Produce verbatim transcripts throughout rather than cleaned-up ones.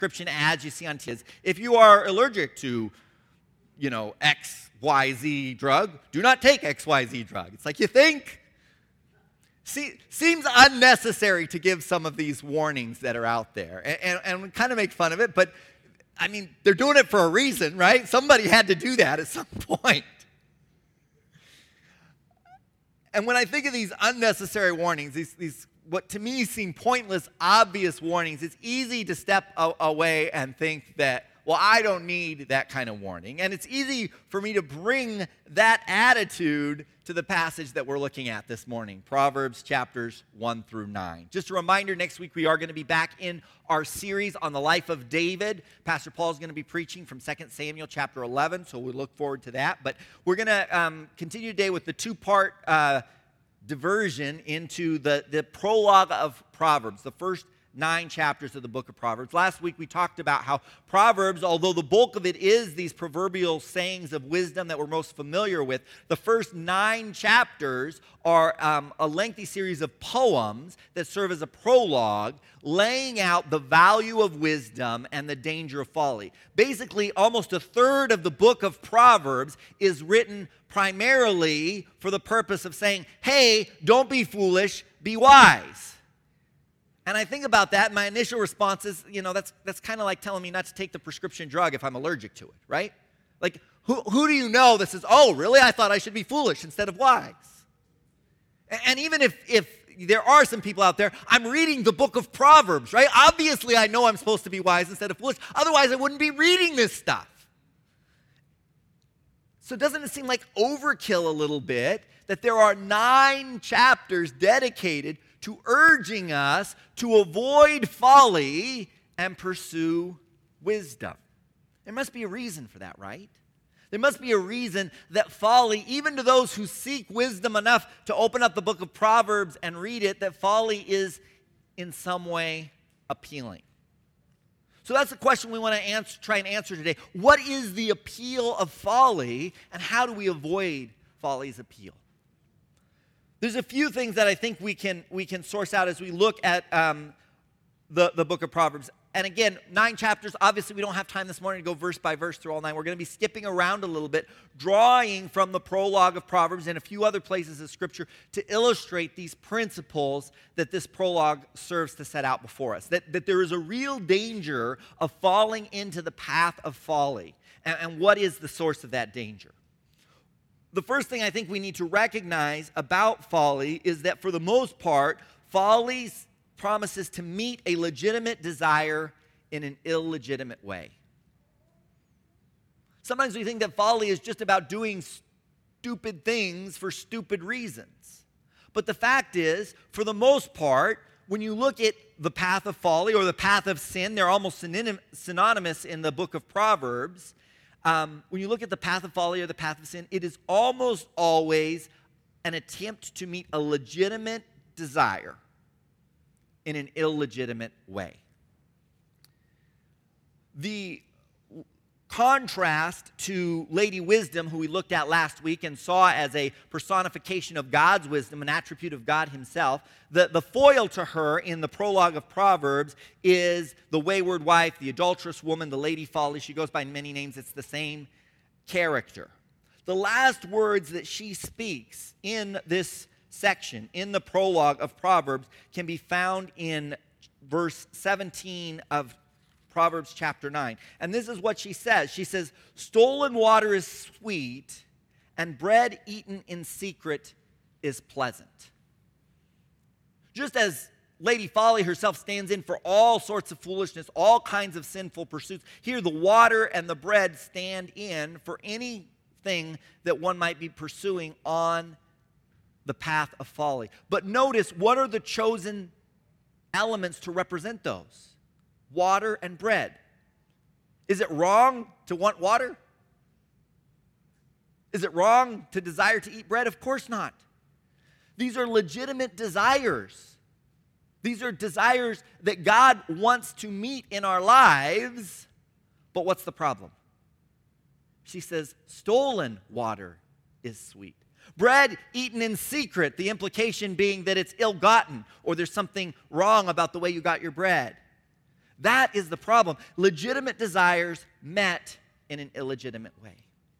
prescription ads you see on T V. If you are allergic to, you know, X Y Z drug, do not take X Y Z drug. It's like, you think? See, seems unnecessary to give some of these warnings that are out there. And, and, and we kind of make fun of it, but, I mean, they're doing it for a reason, right? Somebody had to do that at some point. And when I think of these unnecessary warnings, these, these what to me seem pointless, obvious warnings, it's easy to step a- away and think that, well, I don't need that kind of warning. And it's easy for me to bring that attitude to the passage that we're looking at this morning, Proverbs chapters one through nine. Just a reminder, next week we are going to be back in our series on the life of David. Pastor Paul is going to be preaching from Second Samuel chapter eleven, so we look forward to that. But we're going to um, continue today with the two-part uh, diversion into the, the prologue of Proverbs, the first nine chapters of the book of Proverbs. Last week we talked about how Proverbs, although the bulk of it is these proverbial sayings of wisdom that we're most familiar with, the first nine chapters are um, a lengthy series of poems that serve as a prologue, laying out the value of wisdom and the danger of folly. Basically, almost a third of the book of Proverbs is written primarily for the purpose of saying, hey, don't be foolish, be wise. And I think about that, and my initial response is, you know, that's that's kind of like telling me not to take the prescription drug if I'm allergic to it, right? Like, who, who do you know that says, oh, really? I thought I should be foolish instead of wise. And, and even if, if there are some people out there, I'm reading the book of Proverbs, right? Obviously, I know I'm supposed to be wise instead of foolish. Otherwise, I wouldn't be reading this stuff. So doesn't it seem like overkill a little bit that there are nine chapters dedicated to urging us to avoid folly and pursue wisdom? There must be a reason for that, right? There must be a reason that folly, even to those who seek wisdom enough to open up the book of Proverbs and read it, that folly is in some way appealing. So that's the question we want to answer, try and answer today. What is the appeal of folly, and how do we avoid folly's appeal? There's a few things that I think we can we can source out as we look at um, the, the book of Proverbs. And again, nine chapters. Obviously, we don't have time this morning to go verse by verse through all nine. We're going to be skipping around a little bit, drawing from the prologue of Proverbs and a few other places of Scripture to illustrate these principles that this prologue serves to set out before us. That, that there is a real danger of falling into the path of folly. And, and what is the source of that danger? The first thing I think we need to recognize about folly is that for the most part, folly promises to meet a legitimate desire in an illegitimate way. Sometimes we think that folly is just about doing stupid things for stupid reasons. But the fact is, for the most part, when you look at the path of folly or the path of sin, they're almost synonymous in the book of Proverbs. Um, when you look at the path of folly or the path of sin, it is almost always an attempt to meet a legitimate desire in an illegitimate way. The contrast to Lady Wisdom, who we looked at last week and saw as a personification of God's wisdom, an attribute of God himself, the, the foil to her in the prologue of Proverbs is the wayward wife, the adulterous woman, the Lady Folly. She goes by many names. It's the same character. The last words that she speaks in this section, in the prologue of Proverbs, can be found in verse seventeen of Proverbs chapter nine. And this is what she says. She says, "Stolen water is sweet, and bread eaten in secret is pleasant." Just as Lady Folly herself stands in for all sorts of foolishness, all kinds of sinful pursuits, here the water and the bread stand in for anything that one might be pursuing on the path of folly. But notice, what are the chosen elements to represent those? Water and bread. Is it wrong to want water? Is it wrong to desire to eat bread? Of course not. These are legitimate desires. These are desires that God wants to meet in our lives. But what's the problem? She says, stolen water is sweet. Bread eaten in secret, the implication being that it's ill-gotten or there's something wrong about the way you got your bread. That is the problem. Legitimate desires met in an illegitimate way.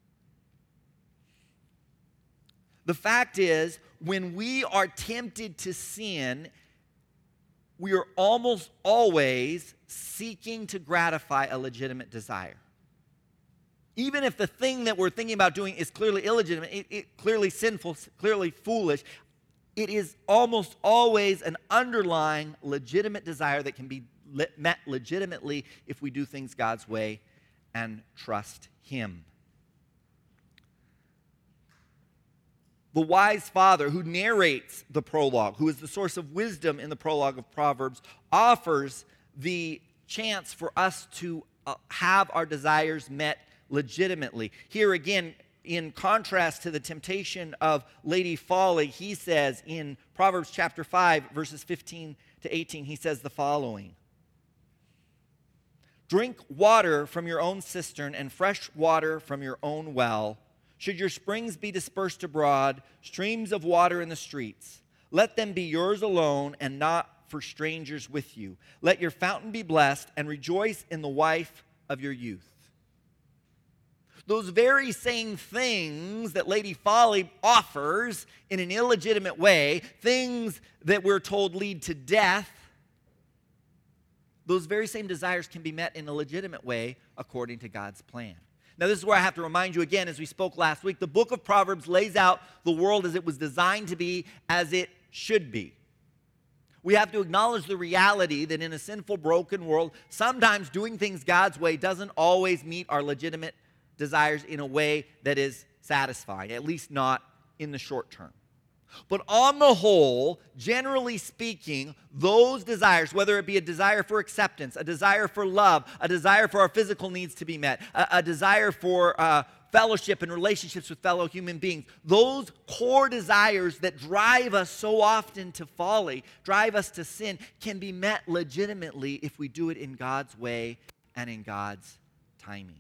The fact is, when we are tempted to sin, we are almost always seeking to gratify a legitimate desire. Even if the thing that we're thinking about doing is clearly illegitimate, it, it, clearly sinful, clearly foolish, it is almost always an underlying legitimate desire that can be le- met legitimately if we do things God's way and trust Him. The wise father who narrates the prologue, who is the source of wisdom in the prologue of Proverbs, offers the chance for us to uh, have our desires met legitimately. Here again, in contrast to the temptation of Lady Folly, he says in Proverbs chapter five, verses fifteen to eighteen, he says the following. Drink water from your own cistern and fresh water from your own well. Should your springs be dispersed abroad, streams of water in the streets, let them be yours alone and not for strangers with you. Let your fountain be blessed and rejoice in the wife of your youth. Those very same things that Lady Folly offers in an illegitimate way, things that we're told lead to death, those very same desires can be met in a legitimate way according to God's plan. Now, this is where I have to remind you again, as we spoke last week, the book of Proverbs lays out the world as it was designed to be, as it should be. We have to acknowledge the reality that in a sinful, broken world, sometimes doing things God's way doesn't always meet our legitimate desires in a way that is satisfying, at least not in the short term. But on the whole, generally speaking, those desires, whether it be a desire for acceptance, a desire for love, a desire for our physical needs to be met, a, a desire for uh, fellowship and relationships with fellow human beings, those core desires that drive us so often to folly, drive us to sin, can be met legitimately if we do it in God's way and in God's timing.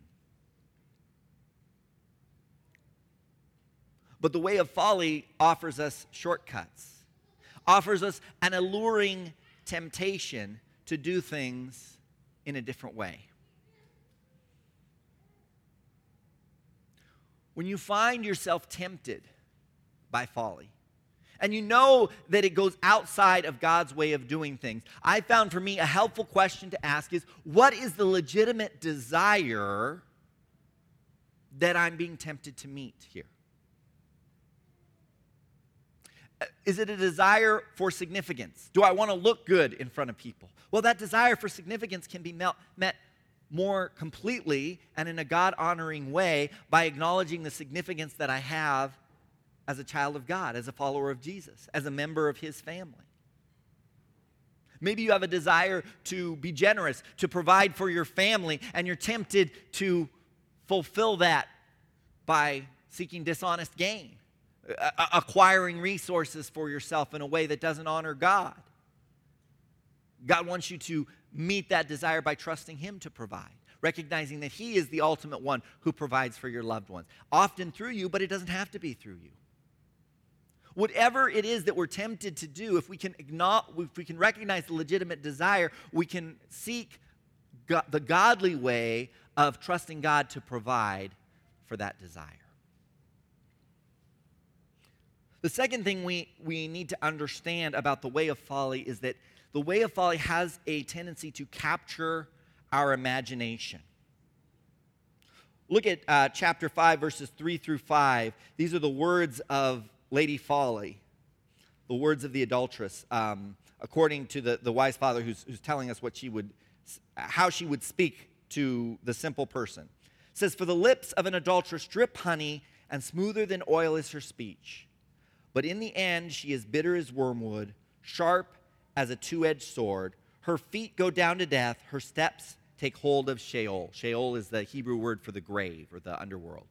But the way of folly offers us shortcuts, offers us an alluring temptation to do things in a different way. When you find yourself tempted by folly, and you know that it goes outside of God's way of doing things, I found for me a helpful question to ask is, what is the legitimate desire that I'm being tempted to meet here? Is it a desire for significance? Do I want to look good in front of people? Well, that desire for significance can be met more completely and in a God-honoring way by acknowledging the significance that I have as a child of God, as a follower of Jesus, as a member of His family. Maybe you have a desire to be generous, to provide for your family, and you're tempted to fulfill that by seeking dishonest gain, acquiring resources for yourself in a way that doesn't honor God. God wants you to meet that desire by trusting Him to provide, recognizing that He is the ultimate one who provides for your loved ones, often through you, but it doesn't have to be through you. Whatever it is that we're tempted to do, if we can acknowledge, if we can recognize the legitimate desire, we can seek God, the godly way of trusting God to provide for that desire. The second thing we, we need to understand about the way of folly is that the way of folly has a tendency to capture our imagination. Look at uh, chapter five, verses three through five. These are the words of Lady Folly, the words of the adulteress, um, according to the, the wise father who's, who's telling us what she would, how she would speak to the simple person. It says, "For the lips of an adulteress drip honey, and smoother than oil is her speech. But in the end, she is bitter as wormwood, sharp as a two-edged sword. Her feet go down to death. Her steps take hold of Sheol." Sheol is the Hebrew word for the grave or the underworld.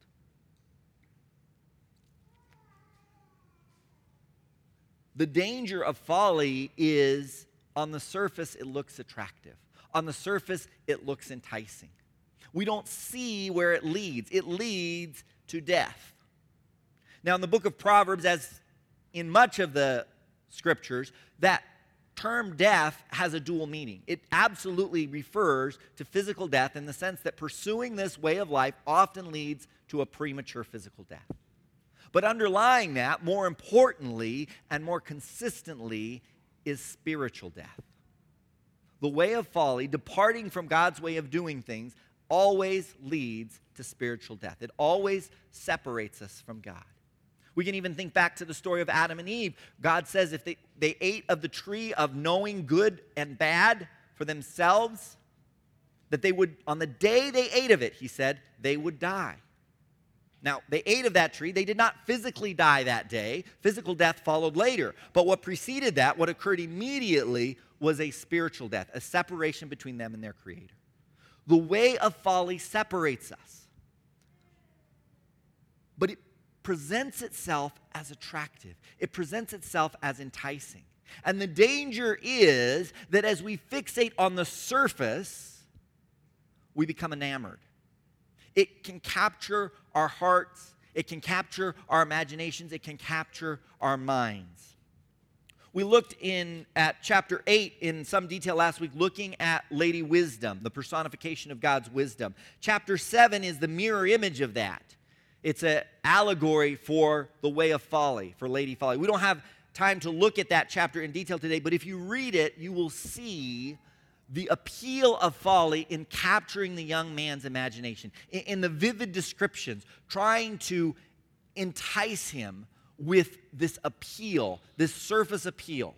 The danger of folly is, on the surface, it looks attractive. On the surface, it looks enticing. We don't see where it leads. It leads to death. Now, in the book of Proverbs, as in much of the scriptures, that term death has a dual meaning. It absolutely refers to physical death in the sense that pursuing this way of life often leads to a premature physical death. But underlying that, more importantly and more consistently, is spiritual death. The way of folly, departing from God's way of doing things, always leads to spiritual death. It always separates us from God. We can even think back to the story of Adam and Eve. God says if they, they ate of the tree of knowing good and bad for themselves, that they would, on the day they ate of it, he said, they would die. Now, they ate of that tree. They did not physically die that day. Physical death followed later. But what preceded that, what occurred immediately, was a spiritual death, a separation between them and their Creator. The way of folly separates us. But it presents itself as attractive. It presents itself as enticing. And the danger is that as we fixate on the surface, we become enamored. It can capture our hearts. It can capture our imaginations. It can capture our minds. We looked in at chapter eight in some detail last week, looking at Lady Wisdom, the personification of God's wisdom. Chapter seven is the mirror image of that. It's an allegory for the way of folly, for Lady Folly. We don't have time to look at that chapter in detail today, but if you read it, you will see the appeal of folly in capturing the young man's imagination, in, in the vivid descriptions, trying to entice him with this appeal, this surface appeal.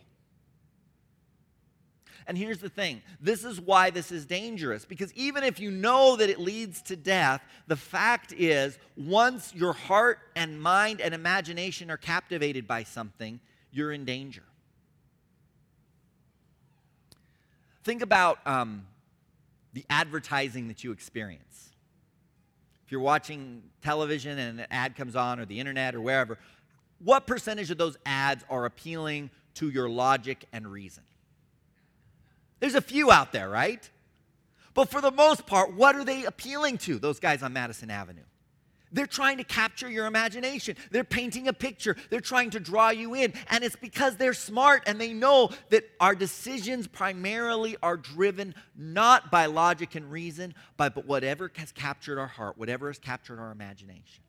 And here's the thing. This is why this is dangerous. Because even if you know that it leads to death, the fact is, once your heart and mind and imagination are captivated by something, you're in danger. Think about um, the advertising that you experience. If you're watching television and an ad comes on, or the internet or wherever, what percentage of those ads are appealing to your logic and reason? There's a few out there, right? But for the most part, what are they appealing to, those guys on Madison Avenue? They're trying to capture your imagination. They're painting a picture. They're trying to draw you in. And it's because they're smart and they know that our decisions primarily are driven not by logic and reason, but, but whatever has captured our heart, whatever has captured our imagination.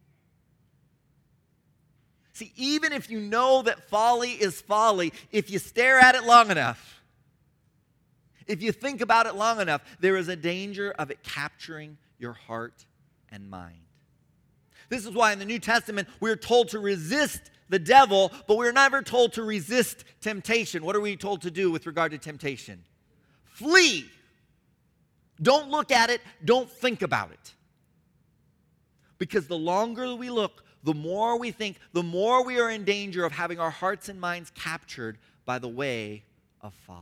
See, even if you know that folly is folly, if you stare at it long enough, if you think about it long enough, there is a danger of it capturing your heart and mind. This is why in the New Testament we're told to resist the devil, but we're never told to resist temptation. What are we told to do with regard to temptation? Flee. Don't look at it. Don't think about it. Because the longer we look, the more we think, the more we are in danger of having our hearts and minds captured by the way of folly.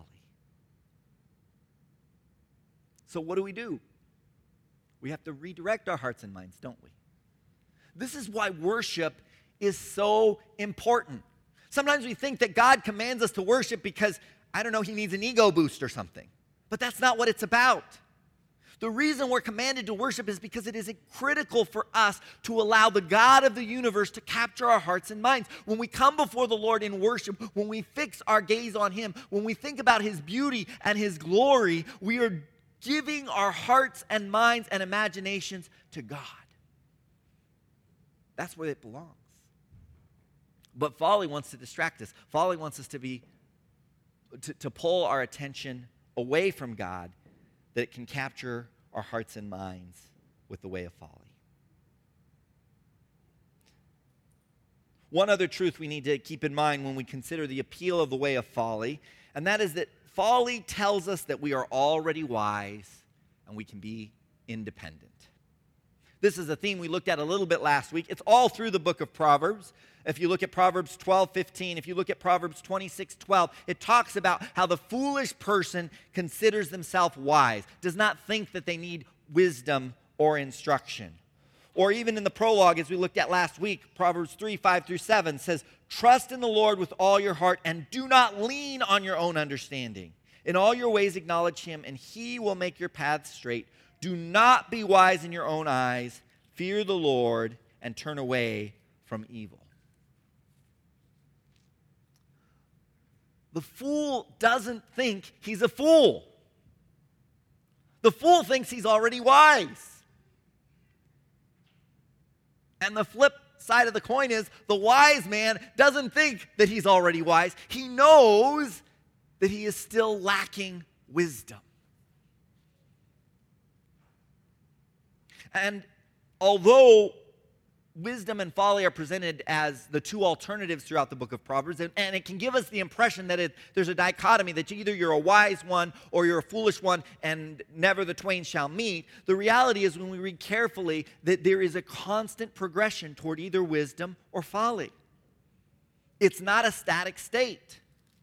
So what do we do? We have to redirect our hearts and minds, don't we? This is why worship is so important. Sometimes we think that God commands us to worship because, I don't know, he needs an ego boost or something. But that's not what it's about. The reason we're commanded to worship is because it is critical for us to allow the God of the universe to capture our hearts and minds. When we come before the Lord in worship, when we fix our gaze on him, when we think about his beauty and his glory, we are giving our hearts and minds and imaginations to God. That's where it belongs. But folly wants to distract us. Folly wants us to be to, to pull our attention away from God, that it can capture our hearts and minds with the way of folly. One other truth we need to keep in mind when we consider the appeal of the way of folly, and that is that folly tells us that we are already wise and we can be independent. This is a theme we looked at a little bit last week. It's all through the book of Proverbs. If you look at Proverbs twelve fifteen, if you look at Proverbs twenty-six twelve, it talks about how the foolish person considers themselves wise, does not think that they need wisdom or instruction. Or even in the prologue, as we looked at last week, Proverbs three five through seven says, "Trust in the Lord with all your heart and do not lean on your own understanding. In all your ways acknowledge him, and he will make your paths straight. Do not be wise in your own eyes. Fear the Lord and turn away from evil." The fool doesn't think he's a fool. The fool thinks he's already wise. And the flip side of the coin is the wise man doesn't think that he's already wise. He knows that he is still lacking wisdom. And although wisdom and folly are presented as the two alternatives throughout the book of Proverbs, and, and it can give us the impression that it, there's a dichotomy, that either you're a wise one or you're a foolish one, and never the twain shall meet. The reality is, when we read carefully, that there is a constant progression toward either wisdom or folly. It's not a static state.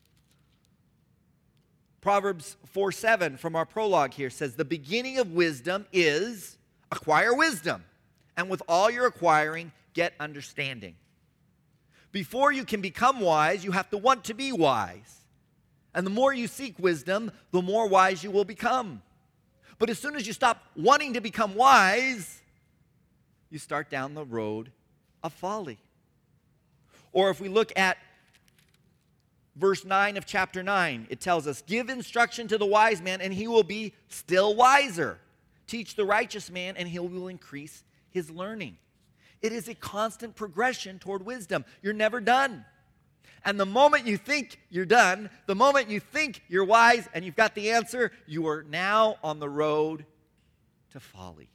Proverbs four seven from our prologue here says, "The beginning of wisdom is acquire wisdom, and with all your acquiring, get understanding." Before you can become wise, you have to want to be wise. And the more you seek wisdom, the more wise you will become. But as soon as you stop wanting to become wise, you start down the road of folly. Or if we look at verse nine of chapter nine, it tells us, "Give instruction to the wise man, and he will be still wiser. Teach the righteous man, and he will increase his learning." It is a constant progression toward wisdom. You're never done. And the moment you think you're done, the moment you think you're wise and you've got the answer, you are now on the road to folly.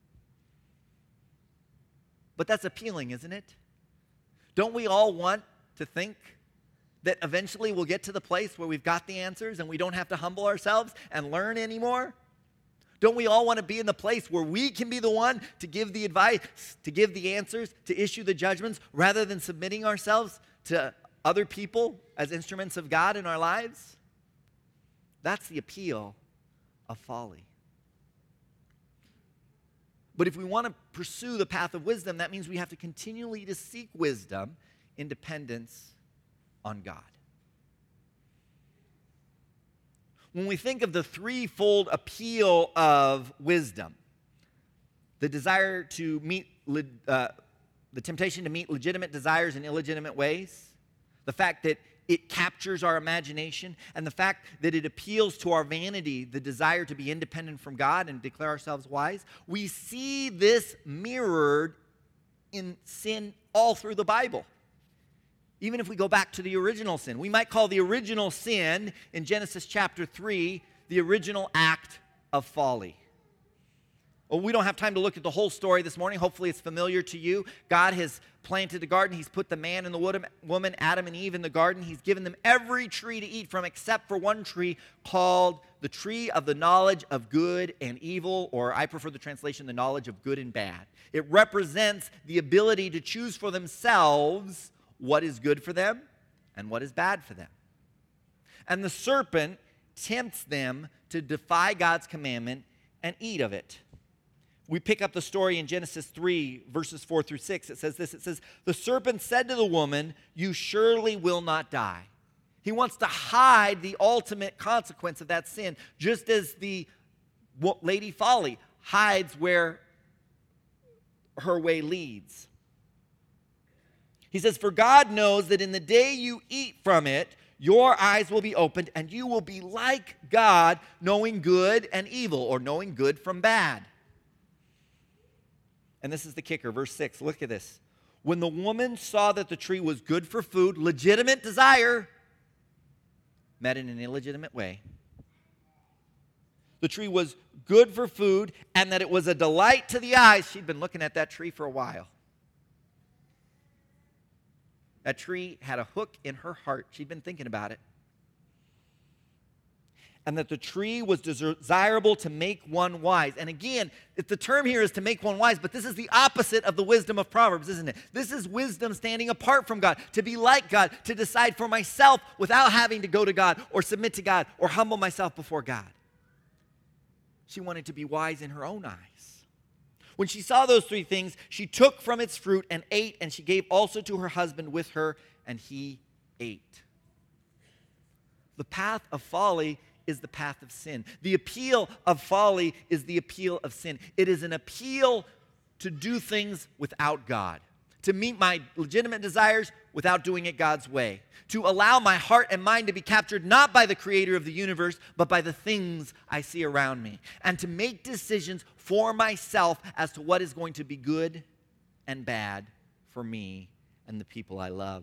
But that's appealing, isn't it? Don't we all want to think that eventually we'll get to the place where we've got the answers and we don't have to humble ourselves and learn anymore? Don't we all want to be in the place where we can be the one to give the advice, to give the answers, to issue the judgments, rather than submitting ourselves to other people as instruments of God in our lives? That's the appeal of folly. But if we want to pursue the path of wisdom, that means we have to continually to seek wisdom in dependence on God. When we think of the threefold appeal of wisdom, the desire to meet, uh, the temptation to meet legitimate desires in illegitimate ways, the fact that it captures our imagination, and the fact that it appeals to our vanity, the desire to be independent from God and declare ourselves wise, we see this mirrored in sin all through the Bible. Even if we go back to the original sin, we might call the original sin in Genesis chapter three the original act of folly. Well, we don't have time to look at the whole story this morning. Hopefully it's familiar to you. God has planted a garden. He's put the man and the woman, Adam and Eve, in the garden. He's given them every tree to eat from except for one tree called the tree of the knowledge of good and evil, or I prefer the translation, the knowledge of good and bad. It represents the ability to choose for themselves what is good for them and what is bad for them. And the serpent tempts them to defy God's commandment and eat of it. We pick up the story in Genesis three, verses four through six. It says this, it says, "The serpent said to the woman, 'You surely will not die.'" He wants to hide the ultimate consequence of that sin, just as the Lady Folly hides where her way leads. He says, "For God knows that in the day you eat from it, your eyes will be opened, and you will be like God, knowing good and evil," or knowing good from bad. And this is the kicker, verse six. Look at this. "When the woman saw that the tree was good for food," legitimate desire, met in an illegitimate way. "The tree was good for food, and that it was a delight to the eyes." She'd been looking at that tree for a while. That tree had a hook in her heart. She'd been thinking about it. "And that the tree was desirable to make one wise." And again, if the term here is to make one wise, but this is the opposite of the wisdom of Proverbs, isn't it? This is wisdom standing apart from God, to be like God, to decide for myself without having to go to God or submit to God or humble myself before God. She wanted to be wise in her own eyes. "When she saw those three things, she took from its fruit and ate, and she gave also to her husband with her, and he ate." The path of folly is the path of sin. The appeal of folly is the appeal of sin. It is an appeal to do things without God, to meet my legitimate desires without doing it God's way, to allow my heart and mind to be captured not by the creator of the universe, but by the things I see around me, and to make decisions for myself as to what is going to be good and bad for me and the people I love.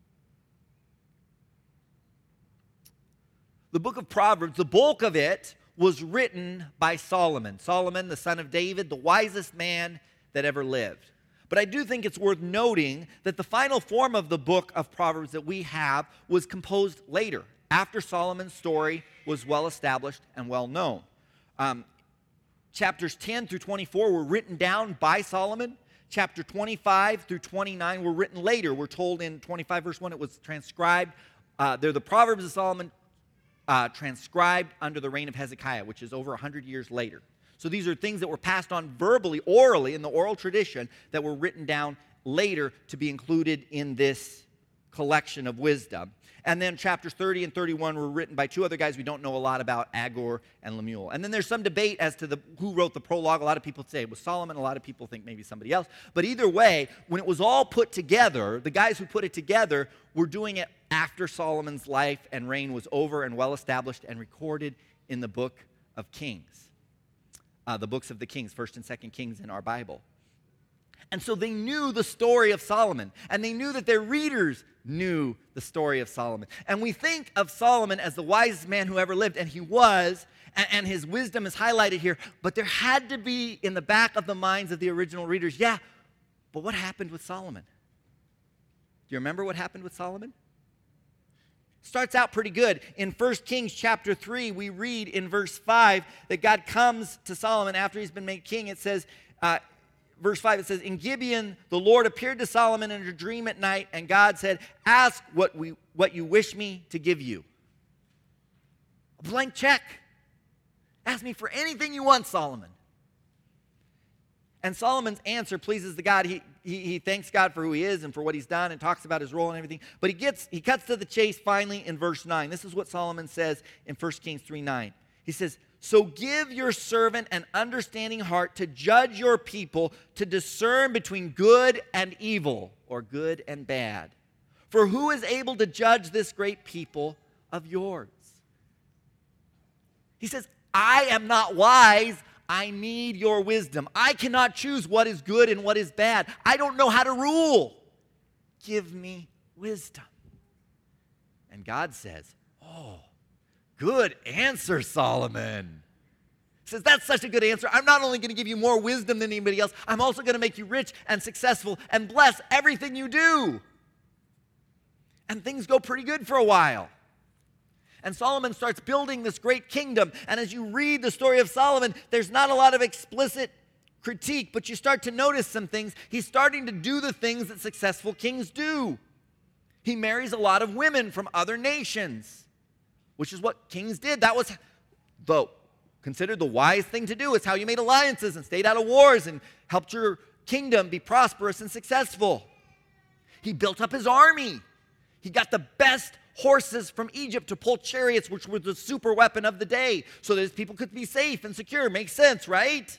The book of Proverbs, the bulk of it was written by Solomon. Solomon, the son of David, the wisest man that ever lived. But I do think it's worth noting that the final form of the book of Proverbs that we have was composed later, after Solomon's story was well established and well known. Um, chapters ten through twenty-four were written down by Solomon. Chapter twenty-five through twenty-nine were written later. We're told in twenty-five verse one it was transcribed. Uh, they're the Proverbs of Solomon uh, transcribed under the reign of Hezekiah, which is over one hundred years later. So these are things that were passed on verbally, orally, in the oral tradition that were written down later to be included in this collection of wisdom. And then chapters thirty and thirty-one were written by two other guys we don't know a lot about, Agur and Lemuel. And then there's some debate as to the, who wrote the prologue. A lot of people say it was Solomon. A lot of people think maybe somebody else. But either way, when it was all put together, the guys who put it together were doing it after Solomon's life and reign was over and well established and recorded in the book of Kings. Uh, the books of the Kings, First and Second Kings in our Bible. And so they knew the story of Solomon, and they knew that their readers knew the story of Solomon. And we think of Solomon as the wisest man who ever lived, and he was, and, and his wisdom is highlighted here, but there had to be in the back of the minds of the original readers, yeah, but what happened with Solomon? Do you remember what happened with Solomon? Starts out pretty good. In First Kings chapter three, we read in verse five that God comes to Solomon after he's been made king. It says, uh, verse five, it says, in Gibeon, the Lord appeared to Solomon in a dream at night, and God said, ask what we what you wish me to give you. A blank check. Ask me for anything you want, Solomon. And Solomon's answer pleases the God. He, he, he thanks God for who he is and for what he's done and talks about his role and everything. But he gets he cuts to the chase finally in verse nine. This is what Solomon says in First Kings three nine. He says, so give your servant an understanding heart to judge your people, to discern between good and evil, or good and bad. For who is able to judge this great people of yours? He says, I am not wise. I need your wisdom. I cannot choose what is good and what is bad. I don't know how to rule. Give me wisdom. And God says, oh, good answer, Solomon. He says, that's such a good answer. I'm not only going to give you more wisdom than anybody else, I'm also going to make you rich and successful and bless everything you do. And things go pretty good for a while. And Solomon starts building this great kingdom. And as you read the story of Solomon, there's not a lot of explicit critique, but you start to notice some things. He's starting to do the things that successful kings do. He marries a lot of women from other nations, which is what kings did. That was the, considered the wise thing to do. It's how you made alliances and stayed out of wars and helped your kingdom be prosperous and successful. He built up his army. He got the best horses from Egypt to pull chariots, which were the super weapon of the day, so that his people could be safe and secure. Makes sense, right?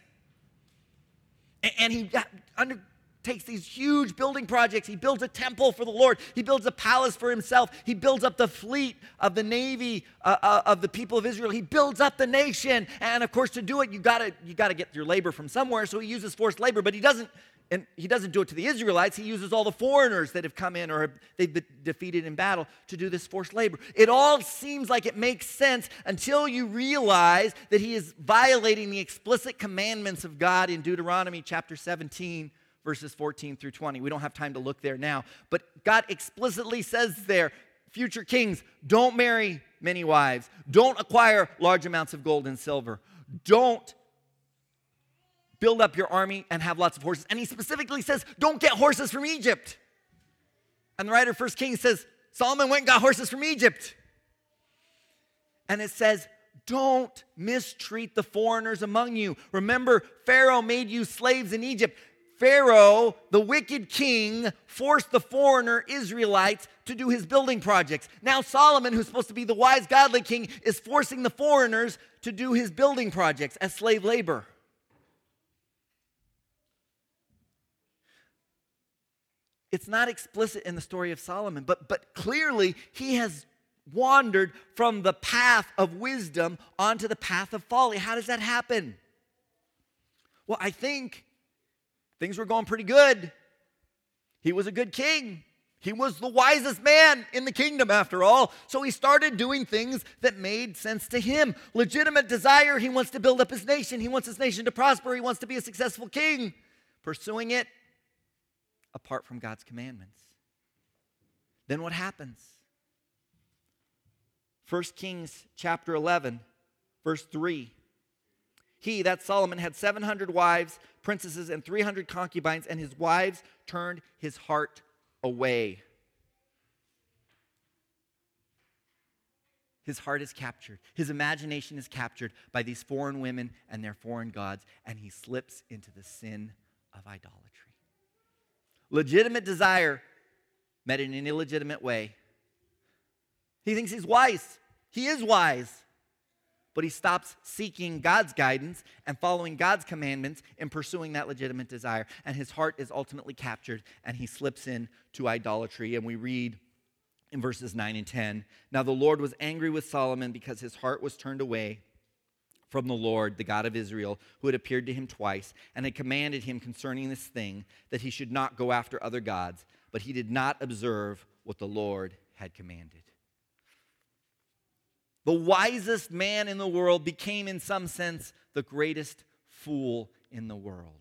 And, and he undertakes these huge building projects. He builds a temple for the Lord. He builds a palace for himself. He builds up the fleet of the navy uh, uh, of the people of Israel. He builds up the nation. And of course, to do it, you gotta you gotta get your labor from somewhere. So he uses forced labor, but he doesn't. And he doesn't do it to the Israelites. He uses all the foreigners that have come in or have, they've been defeated in battle to do this forced labor. It all seems like it makes sense until you realize that he is violating the explicit commandments of God in Deuteronomy chapter seventeen, verses fourteen through twenty. We don't have time to look there now. But God explicitly says there, future kings, don't marry many wives. Don't acquire large amounts of gold and silver. Don't build up your army and have lots of horses. And he specifically says, don't get horses from Egypt. And the writer of First Kings says, Solomon went and got horses from Egypt. And it says, don't mistreat the foreigners among you. Remember, Pharaoh made you slaves in Egypt. Pharaoh, the wicked king, forced the foreigner Israelites to do his building projects. Now Solomon, who's supposed to be the wise, godly king, is forcing the foreigners to do his building projects as slave labor. It's not explicit in the story of Solomon, but, but clearly he has wandered from the path of wisdom onto the path of folly. How does that happen? Well, I think things were going pretty good. He was a good king. He was the wisest man in the kingdom, after all. So he started doing things that made sense to him. Legitimate desire, he wants to build up his nation. He wants his nation to prosper. He wants to be a successful king. Pursuing it apart from God's commandments. Then what happens? First Kings chapter eleven, verse three. He, that Solomon, had seven hundred wives, princesses, and three hundred concubines, and his wives turned his heart away. His heart is captured. His imagination is captured by these foreign women and their foreign gods, and he slips into the sin of idolatry. Legitimate desire met in an illegitimate way. He thinks he's wise. He is wise. But he stops seeking God's guidance and following God's commandments and pursuing that legitimate desire. And his heart is ultimately captured, and he slips into idolatry. And we read in verses nine and ten, "Now the Lord was angry with Solomon because his heart was turned away from the Lord, the God of Israel, who had appeared to him twice, and had commanded him concerning this thing, that he should not go after other gods. But he did not observe what the Lord had commanded." The wisest man in the world became, in some sense, the greatest fool in the world.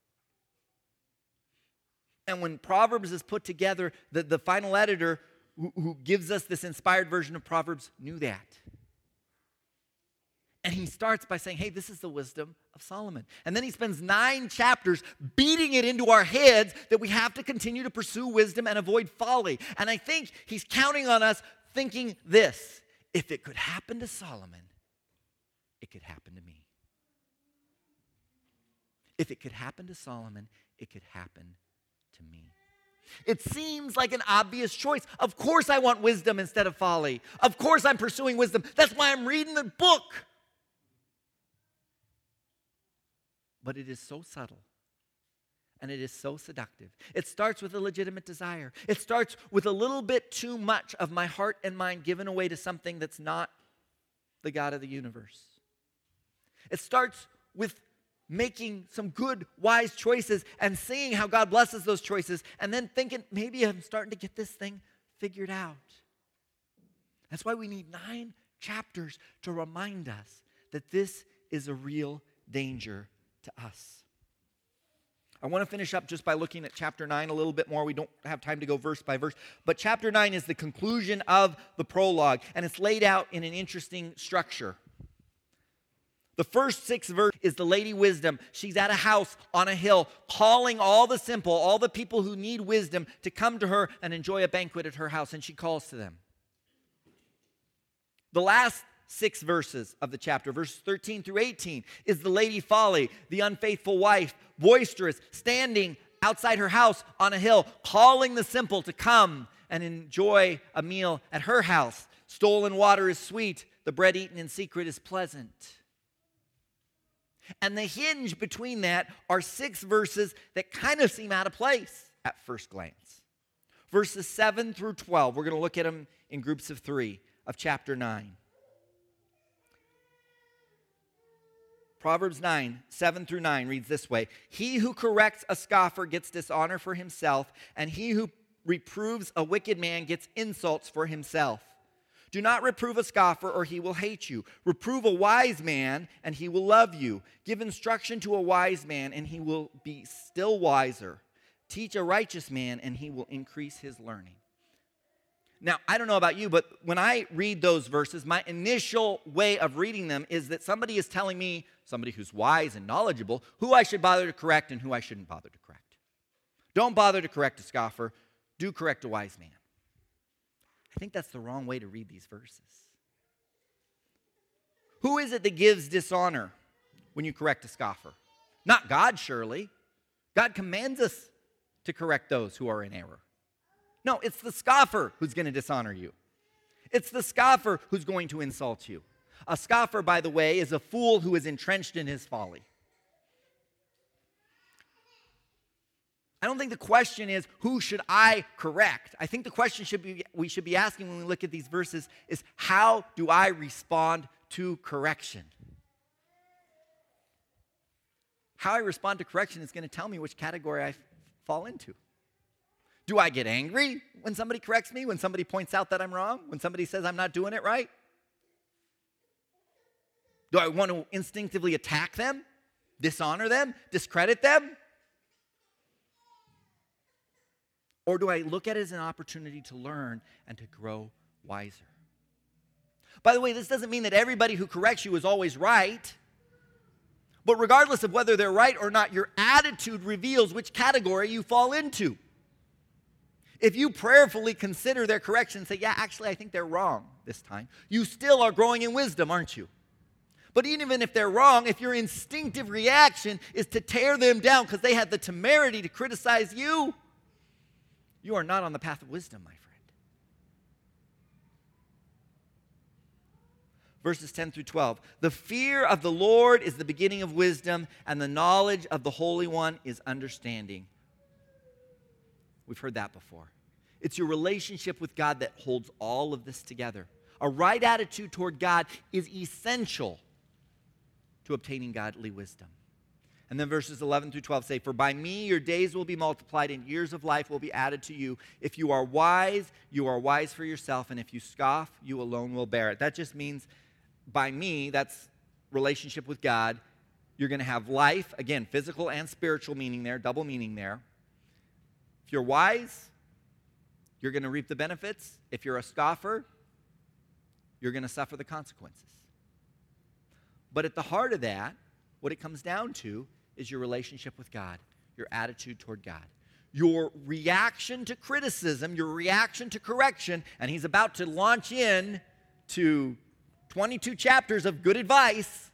And when Proverbs is put together, the, the final editor who, who gives us this inspired version of Proverbs knew that. And he starts by saying, hey, this is the wisdom of Solomon. And then he spends nine chapters beating it into our heads that we have to continue to pursue wisdom and avoid folly. And I think he's counting on us thinking this: if it could happen to Solomon, it could happen to me. If it could happen to Solomon, it could happen to me. It seems like an obvious choice. Of course I want wisdom instead of folly. Of course I'm pursuing wisdom. That's why I'm reading the book. But it is so subtle. And it is so seductive. It starts with a legitimate desire. It starts with a little bit too much of my heart and mind given away to something that's not the God of the universe. It starts with making some good, wise choices and seeing how God blesses those choices, and then thinking, maybe I'm starting to get this thing figured out. That's why we need nine chapters to remind us that this is a real danger to us. I want to finish up just by looking at chapter nine a little bit more. We don't have time to go verse by verse. But chapter nine is the conclusion of the prologue, and it's laid out in an interesting structure. The first six verses is the Lady Wisdom. She's at a house on a hill, calling all the simple, all the people who need wisdom to come to her and enjoy a banquet at her house, and she calls to them. The last six verses of the chapter, verses thirteen through eighteen, is the Lady Folly, the unfaithful wife, boisterous, standing outside her house on a hill, calling the simple to come and enjoy a meal at her house. Stolen water is sweet, the bread eaten in secret is pleasant. And the hinge between that are six verses that kind of seem out of place at first glance. Verses seven through twelve, we're going to look at them in groups of three of chapter nine. Proverbs nine, seven through nine reads this way: "He who corrects a scoffer gets dishonor for himself, and he who reproves a wicked man gets insults for himself. Do not reprove a scoffer, or he will hate you. Reprove a wise man, and he will love you. Give instruction to a wise man, and he will be still wiser. Teach a righteous man, and he will increase his learning." Now, I don't know about you, but when I read those verses, my initial way of reading them is that somebody is telling me, somebody who's wise and knowledgeable, who I should bother to correct and who I shouldn't bother to correct. Don't bother to correct a scoffer. Do correct a wise man. I think that's the wrong way to read these verses. Who is it that gives dishonor when you correct a scoffer? Not God, surely. God commands us to correct those who are in error. No, it's the scoffer who's going to dishonor you. It's the scoffer who's going to insult you. A scoffer, by the way, is a fool who is entrenched in his folly. I don't think the question is, who should I correct? I think the question should be we should be asking when we look at these verses is, how do I respond to correction? How I respond to correction is going to tell me which category I f- fall into. Do I get angry when somebody corrects me, when somebody points out that I'm wrong, when somebody says I'm not doing it right? Do I want to instinctively attack them, dishonor them, discredit them? Or do I look at it as an opportunity to learn and to grow wiser? By the way, this doesn't mean that everybody who corrects you is always right. But regardless of whether they're right or not, your attitude reveals which category you fall into. If you prayerfully consider their correction and say, yeah, actually, I think they're wrong this time, you still are growing in wisdom, aren't you? But even if they're wrong, if your instinctive reaction is to tear them down because they had the temerity to criticize you, you are not on the path of wisdom, my friend. Verses ten through twelve. The fear of the Lord is the beginning of wisdom, and the knowledge of the Holy One is understanding. We've heard that before. It's your relationship with God that holds all of this together. A right attitude toward God is essential to obtaining godly wisdom. And then verses eleven through twelve say, for by me your days will be multiplied and years of life will be added to you. If you are wise, you are wise for yourself, and if you scoff, you alone will bear it. That just means by me, that's relationship with God. You're going to have life, again, physical and spiritual meaning there, double meaning there. If you're wise, you're going to reap the benefits. If you're a scoffer, you're going to suffer the consequences. But at the heart of that, what it comes down to is your relationship with God, your attitude toward God. Your reaction to criticism, your reaction to correction, and he's about to launch in to twenty-two chapters of good advice.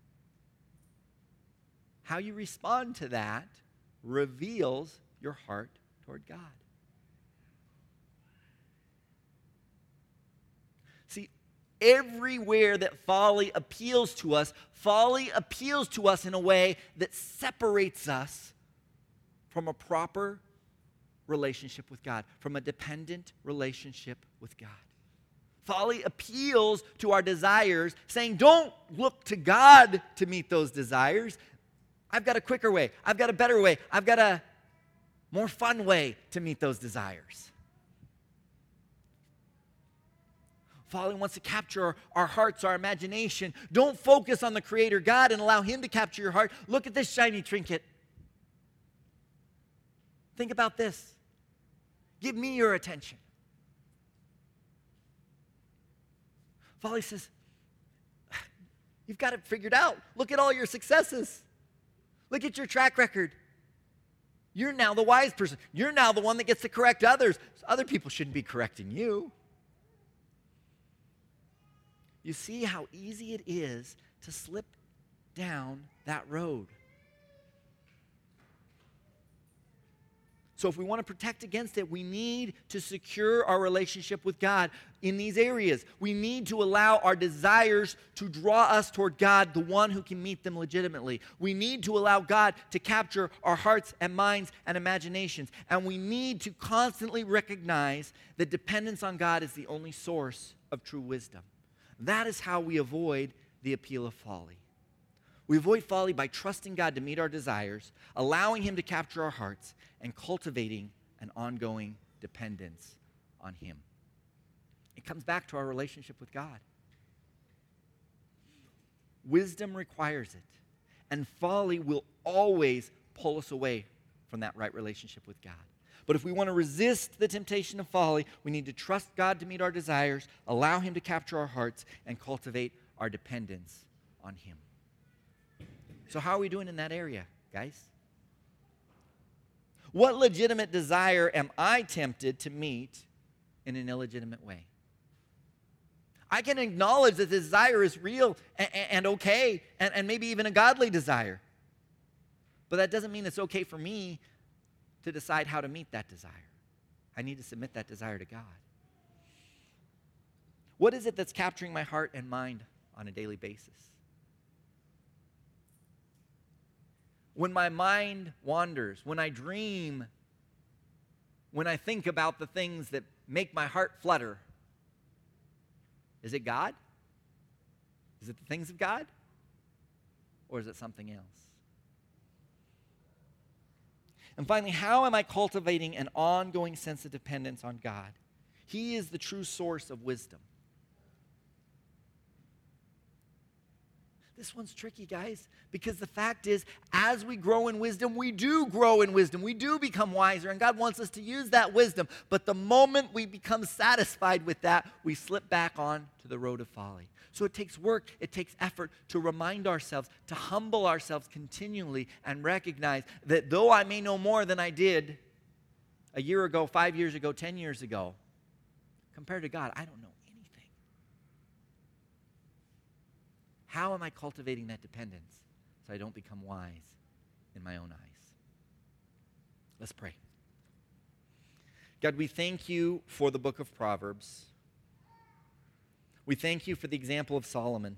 How you respond to that reveals your heart toward God. See, everywhere that folly appeals to us, folly appeals to us in a way that separates us from a proper relationship with God, from a dependent relationship with God. Folly appeals to our desires, saying, don't look to God to meet those desires. I've got a quicker way. I've got a better way. I've got a more fun way to meet those desires. Folly wants to capture our, our hearts, our imagination. Don't focus on the Creator God and allow Him to capture your heart. Look at this shiny trinket. Think about this. Give me your attention. Folly says, you've got it figured out. Look at all your successes. Look at your track record. You're now the wise person. You're now the one that gets to correct others. Other people shouldn't be correcting you. You see how easy it is to slip down that road. So if we want to protect against it, we need to secure our relationship with God in these areas. We need to allow our desires to draw us toward God, the one who can meet them legitimately. We need to allow God to capture our hearts and minds and imaginations. And we need to constantly recognize that dependence on God is the only source of true wisdom. That is how we avoid the appeal of folly. We avoid folly by trusting God to meet our desires, allowing Him to capture our hearts, and cultivating an ongoing dependence on Him. It comes back to our relationship with God. Wisdom requires it, and folly will always pull us away from that right relationship with God. But if we want to resist the temptation of folly, we need to trust God to meet our desires, allow Him to capture our hearts, and cultivate our dependence on Him. So how are we doing in that area, guys? What legitimate desire am I tempted to meet in an illegitimate way? I can acknowledge that the desire is real and, and okay, and, and maybe even a godly desire. But that doesn't mean it's okay for me to decide how to meet that desire. I need to submit that desire to God. What is it that's capturing my heart and mind on a daily basis? When my mind wanders, when I dream when I think about the things that make my heart flutter? Is it God? Is it the things of God? Or is it something else? And finally, how am I cultivating an ongoing sense of dependence on God? He is the true source of wisdom. This one's tricky, guys, because the fact is, as we grow in wisdom, we do grow in wisdom. We do become wiser, and God wants us to use that wisdom. But the moment we become satisfied with that, we slip back on to the road of folly. So it takes work, it takes effort to remind ourselves, to humble ourselves continually and recognize that though I may know more than I did a year ago, five years ago, ten years ago, compared to God, I don't know anything. How am I cultivating that dependence so I don't become wise in my own eyes? Let's pray. God, we thank you for the book of Proverbs. We thank you for the example of Solomon,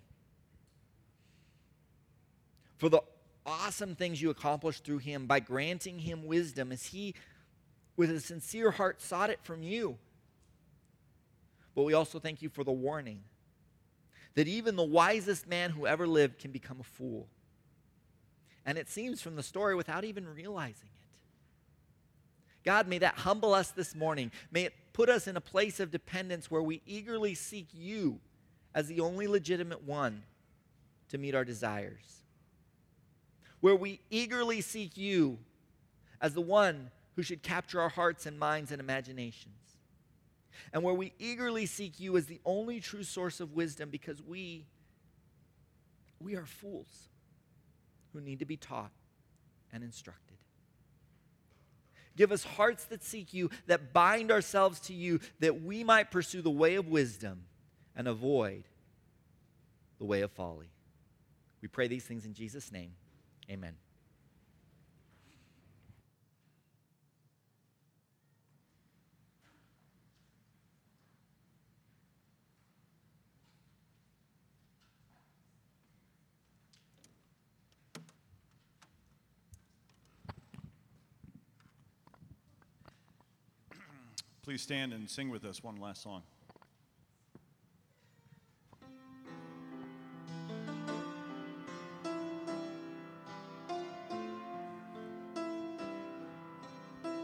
for the awesome things you accomplished through him by granting him wisdom as he, with a sincere heart, sought it from you. But we also thank you for the warning that even the wisest man who ever lived can become a fool. And it seems from the story without even realizing it. God, may that humble us this morning. May it put us in a place of dependence where we eagerly seek you as the only legitimate one to meet our desires. Where we eagerly seek you as the one who should capture our hearts and minds and imaginations. And where we eagerly seek you as the only true source of wisdom because we, we are fools who need to be taught and instructed. Give us hearts that seek you, that bind ourselves to you, that we might pursue the way of wisdom and avoid the way of folly. We pray these things in Jesus' name. Amen. Please stand and sing with us one last song.